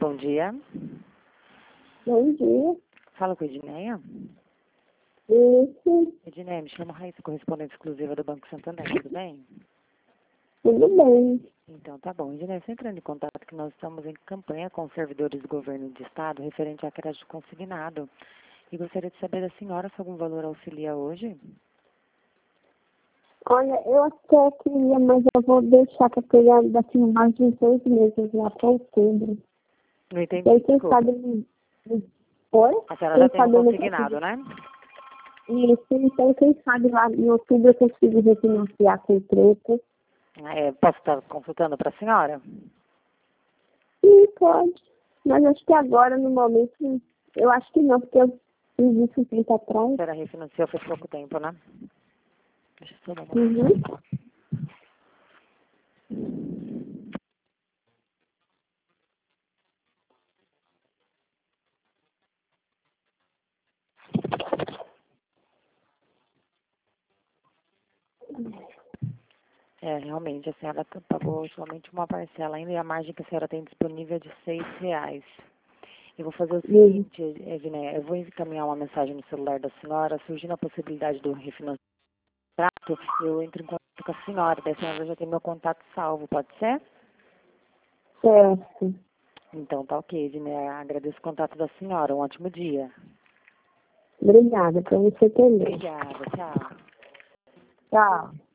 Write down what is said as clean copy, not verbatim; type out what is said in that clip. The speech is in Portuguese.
Bom dia. Bom dia. Fala com a Edneia. Isso, Edneia, me chamo Raíssa, correspondente exclusiva do Banco Santander, tudo bem? tudo bem. Então, tá bom. Edneia, você entrando em contato que nós estamos em campanha com os servidores do governo de estado referente a crédito consignado. E gostaria de saber da senhora se algum valor auxilia hoje? Olha, eu até queria, mas eu vou deixar para pegar daqui mais de 6 meses, lá para outubro. Não E entendi, aí, quem desculpa. sabe... Oi? A senhora já Quem tem um sabe eu não consignado, consigo... né? Isso, então quem sabe lá em outubro eu consigo refinanciar com preço. Posso estar consultando para a senhora? Sim, pode. Mas acho que agora, no momento, eu acho que não, porque eu fiz isso um tempo A atrás. senhora refinanciou faz pouco tempo, né? Deixa eu só dar uma Uhum. olhada. Realmente, a senhora pagou somente uma parcela ainda e a margem que a senhora tem disponível é de R$ 6. Eu vou fazer o Uhum. seguinte, Edneia, eu vou encaminhar uma mensagem no celular da senhora, surgindo a possibilidade do refinanciamento, eu entro em contato com a senhora, daí a senhora já tem meu contato salvo, pode ser? Certo. Então tá ok, Edneia, agradeço o contato da senhora, um ótimo dia. Obrigada, para você também. Obrigada, tchau. Tchau.